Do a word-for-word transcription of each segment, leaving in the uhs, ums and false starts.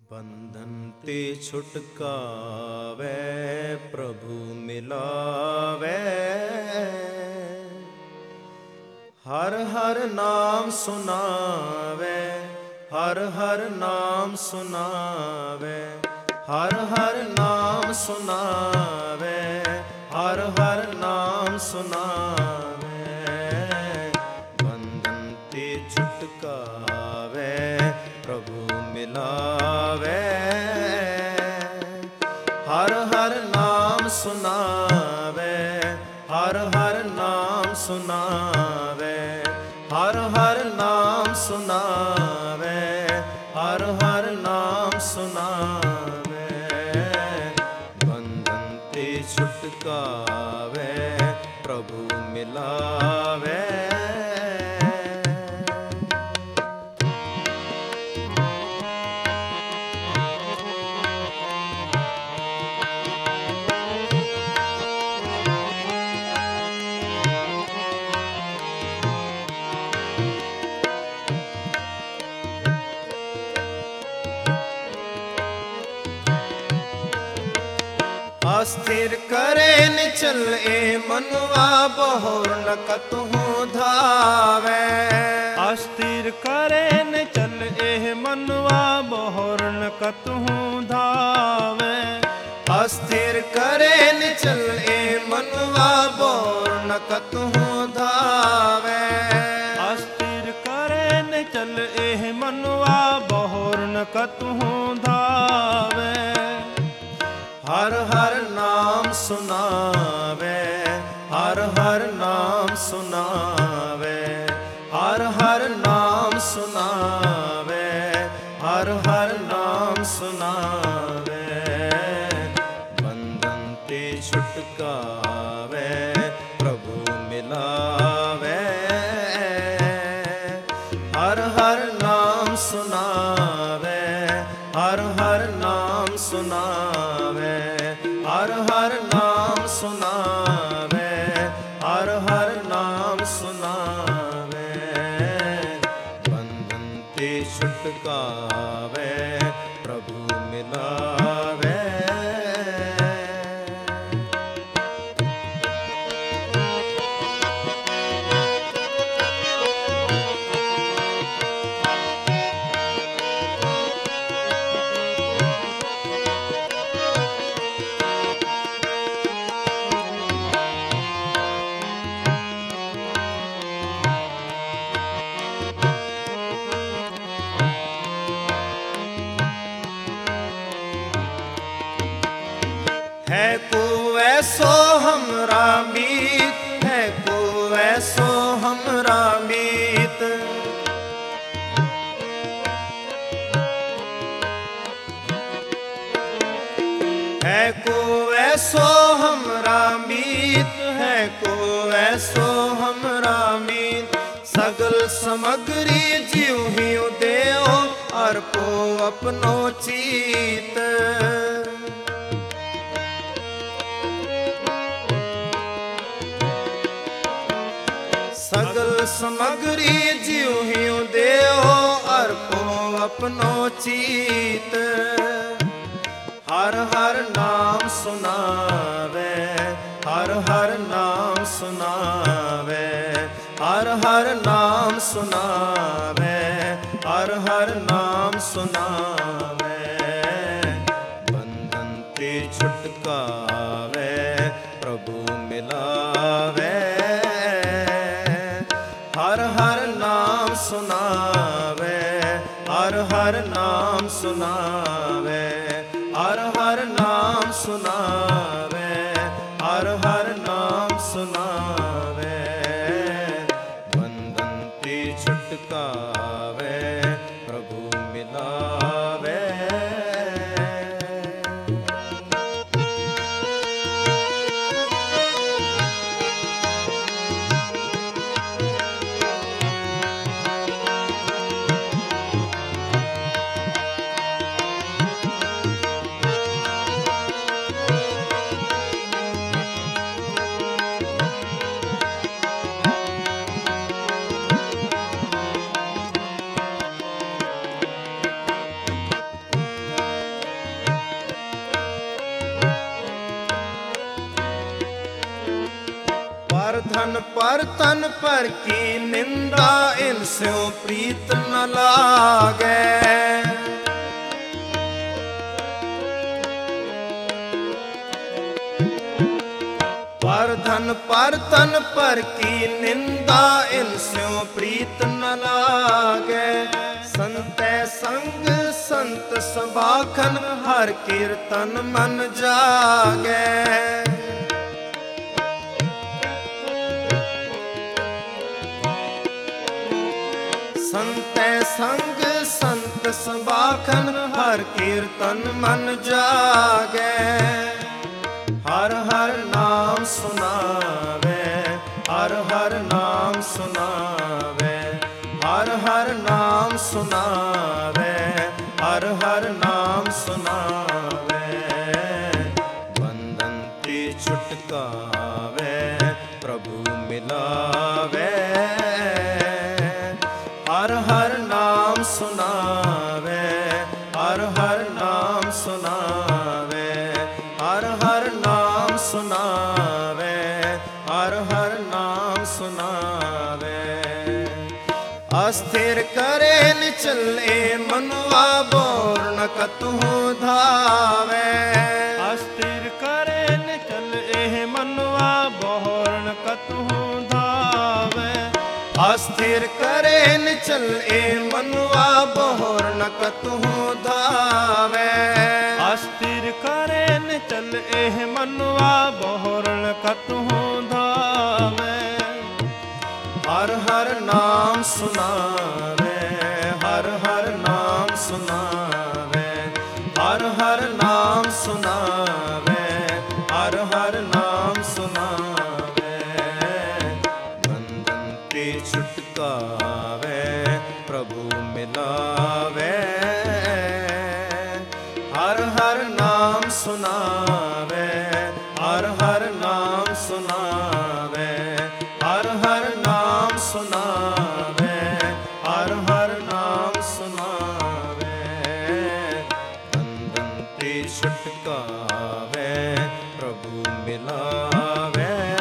बंधन ते छुटकावे प्रभु मिलावे। हर हर नाम सुनावे, हर हर नाम सुनावे, हर हर नाम सुनावे, हर हर नाम सुनावे। बंधन ते छुटकावे प्रभु मिलावे। हर हर नाम सुनावे, हर हर नाम सुनावे, हर हर नाम सुनावे, हर हर नाम सुनावे। बंधन ते छुटकावे प्रभु मिलावे। अस्थिर करे न चल ए मनवा बहोर न कतहु धावे। अस्थिर करे न चल ए मनवा बहोर न कतहु धावे। अस्थिर करे न चल ए मनवा बहोर न कतहु धावे। अस्थिर करे न चल ए मनवा बहोर न कतहु धावे। हर हर नाम सुनावे, हर हर नाम सुनावे, हर हर नाम सुनावे, हर हर नाम सुनावे। बंधन ते छुटकावे प्रभु मिलावे। हर हर नाम सुनावे, हर हर नाम सुनावे, हर हर नाम सुनावे, हर हर नाम सुनावे। बंधन ते छुटकावे प्रभु मिलावे। है को ऐसो हमरा मीत, है को ऐसो हमरा मीत। है को ऐसो हमरा मीत, है को ऐसो हमरा मीत। सगल समग्री जीव ही देओ अर्पो अपनो चीत। सगल समग्री जीव ही देओ अर्पो अपनो चीत। हर हर नाम सुनावे, हर हर नाम सुनावे, हर हर नाम सुनावे, हर हर नाम सुनावे। बंधन ते छुटकावे प्रभु मिलावे। हर हर नाम सुनावे, हर हर नाम सुनावे, हर हर नाम सुनावे, हर हर नाम सुनावे। बंधन ते छुटकावे प्रभु मिलावे। धन पर तन पर की निंदा, इनसे प्रीत न लागे। पर धन पर तन पर की निंदा, इनसे प्रीत न लागे। संत संग संत सबाखन, हर कीर्तन मन जागे। संत संग संत सबाखन, हर कीर्तन मन जागे। हर हर नाम सुनावे, हर हर नाम सुनावे, हर हर नाम सुनावे, हर हर नाम सुनावे। बंधन ते छुटकावे, प्रभु मिलावे। हर हर नाम सुनावे, हर हर नाम सुनावे, हर हर नाम सुनावे, हर हर नाम सुनावे। अस्थिर करे न चले मनुआ, बोर न कतहु धावे। अस्थिर करे न चले मनुआ, बोर न कतहु धावे। अस्थिर करे न चले मनुआ, बोर न कतहु धावे। अस्थिर करे न चले मनुआ, बोर न कतहु धावे। हर हर नाम सुनावे, हर हर नाम सुनावे, हर हर नाम सुनावे, हर हर नाम सुनावे। बंधन ते छुटकावे, प्रभु मिलावे। हर हर नाम सुनावे, हर हर नाम सुनावे, हर हर नाम सुनावे, हर हर नाम सुनावे। बंधन ते छुटकावे, प्रभु मिलावे।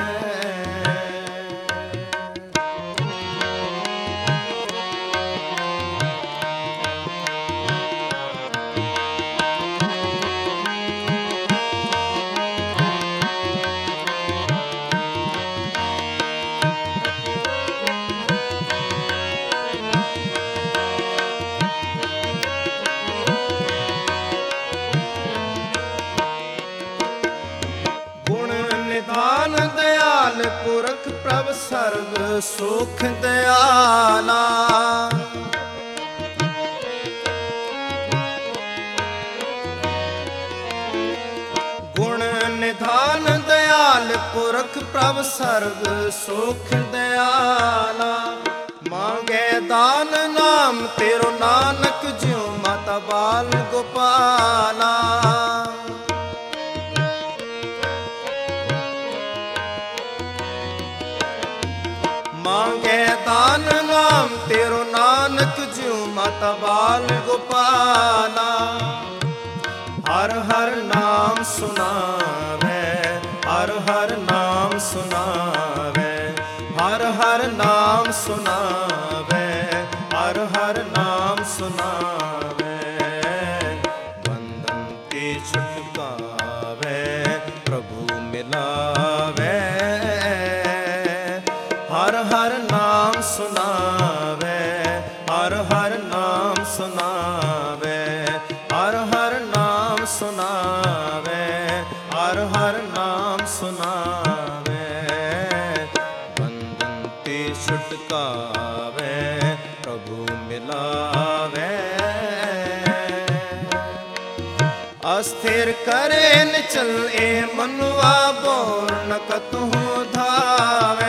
निधान दयाल पुरख, प्रभ सर्व सुख दयाला। गुण निधान दयाल पुरख, प्रभ सर्व सुख दयाला। मांगे दान नाम तेरो, नानक ज्यों माता बाल गोपाला। मांगे दान नाम तेरो, नानक ज्यों माता बाल गोपाला। हर हर नाम सुनावे, हर हर नाम सुनावे, हर हर नाम सुनावे, हर हर नाम सुनावे। बंधन ते छुटकावे, प्रभु मिलावे। हर हर नाम सुनावे, हर हर नाम सुनावे, हर हर नाम सुनावे, हर हर नाम सुनावे। बंधन ते छुटकावे, प्रभु मिलावे। अस्थिर करे न चले मनुआ, बोर न कतहु धावे।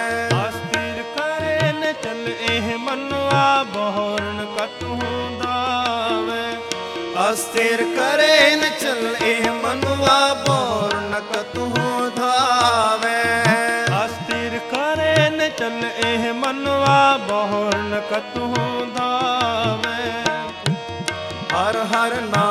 मनुआ बोर न कतहु धावे। अस्थिर करे न चले मनुआ, बोर न कतहु धावे। अस्थिर करे न चले मनुआ, बोर न कतहु धावे। हर हर नाम